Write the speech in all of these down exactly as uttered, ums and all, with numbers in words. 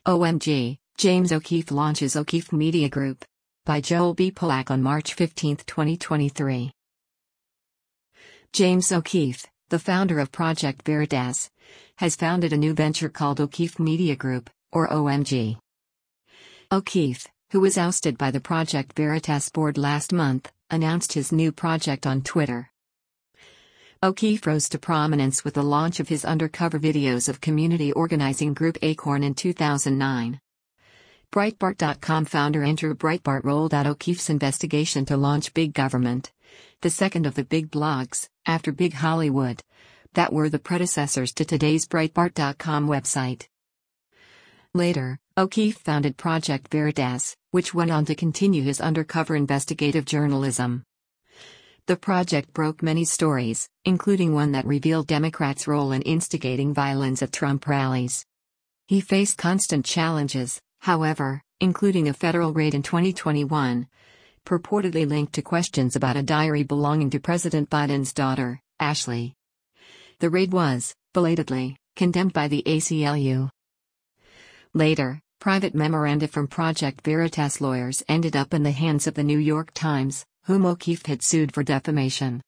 O M G, James O'Keefe launches O'Keefe Media Group. By Joel B. Polak on March fifteenth, twenty twenty-three. James O'Keefe, the founder of Project Veritas, has founded a new venture called O'Keefe Media Group, or O M G. O'Keefe, who was ousted by the Project Veritas board last month, announced his new project on Twitter. O'Keefe rose to prominence with the launch of his undercover videos of community organizing group Acorn in two thousand nine. Breitbart dot com founder Andrew Breitbart rolled out O'Keefe's investigation to launch Big Government, the second of the big blogs, after Big Hollywood, that were the predecessors to today's Breitbart dot com website. Later, O'Keefe founded Project Veritas, which went on to continue his undercover investigative journalism. The project broke many stories, including one that revealed Democrats' role in instigating violence at Trump rallies. He faced constant challenges, however, including a federal raid in twenty twenty-one, purportedly linked to questions about a diary belonging to President Biden's daughter, Ashley. The raid was, belatedly, condemned by the A C L U. Later, private memoranda from Project Veritas lawyers ended up in the hands of the New York Times, whom O'Keefe had sued for defamation.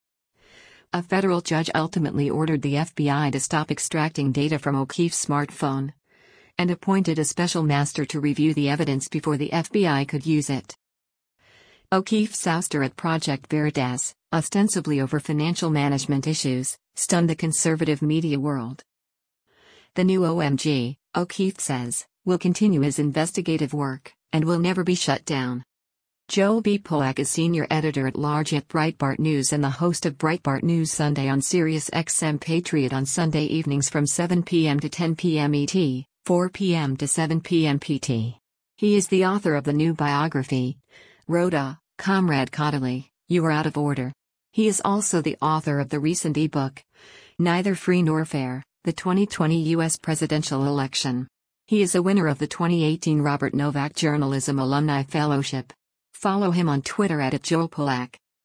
A federal judge ultimately ordered the F B I to stop extracting data from O'Keefe's smartphone, and appointed a special master to review the evidence before the F B I could use it. O'Keefe's ouster at Project Veritas, ostensibly over financial management issues, stunned the conservative media world. The new O M G, O'Keefe says, will continue his investigative work, and will never be shut down. Joel B. Polak is senior editor-at-large at Breitbart News and the host of Breitbart News Sunday on Sirius X M Patriot on Sunday evenings from seven p m to ten p m E T, four p m to seven p m P T. He is the author of the new biography, Rhoda, Comrade Caudill, You Are Out of Order. He is also the author of the recent ebook, Neither Free Nor Fair, the twenty twenty U S Presidential Election. He is a winner of the twenty eighteen Robert Novak Journalism Alumni Fellowship. Follow him on Twitter at Joel Polak.